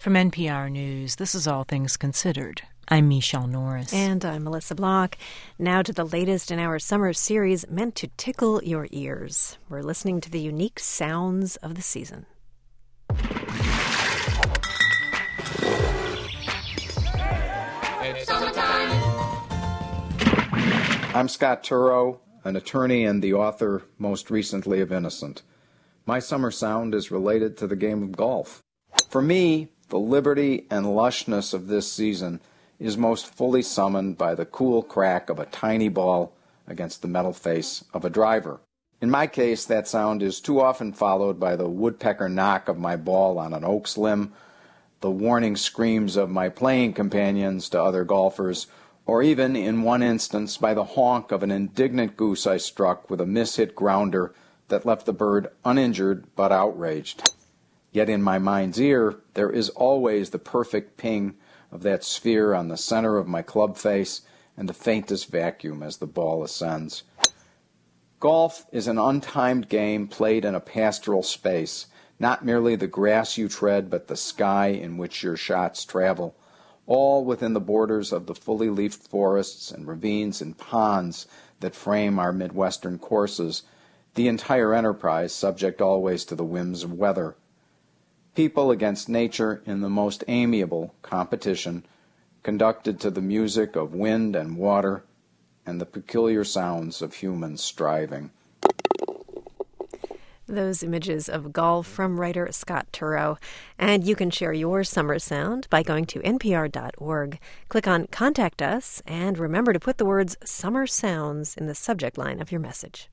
From NPR News, this is All Things Considered. I'm Michelle Norris. And I'm Melissa Block. Now to the latest in our summer series meant to tickle your ears. We're listening to the unique sounds of the season. It's summertime. I'm Scott Turow, an attorney and the author, most recently, of Innocent. My summer sound is related to the game of golf. For me, the liberty and lushness of this season is most fully summoned by the cool crack of a tiny ball against the metal face of a driver. In my case, that sound is too often followed by the woodpecker knock of my ball on an oaks limb, the warning screams of my playing companions to other golfers, or even, in one instance, by the honk of an indignant goose I struck with a miss-hit grounder that left the bird uninjured but outraged. Yet in my mind's ear, there is always the perfect ping of that sphere on the center of my club face and the faintest vacuum as the ball ascends. Golf is an untimed game played in a pastoral space, not merely the grass you tread, but the sky in which your shots travel, all within the borders of the fully leafed forests and ravines and ponds that frame our Midwestern courses, the entire enterprise subject always to the whims of weather. People against nature in the most amiable competition, conducted to the music of wind and water and the peculiar sounds of humans striving. Those images of golf from writer Scott Turow. And you can share your summer sound by going to npr.org. Click on Contact Us, and remember to put the words Summer Sounds in the subject line of your message.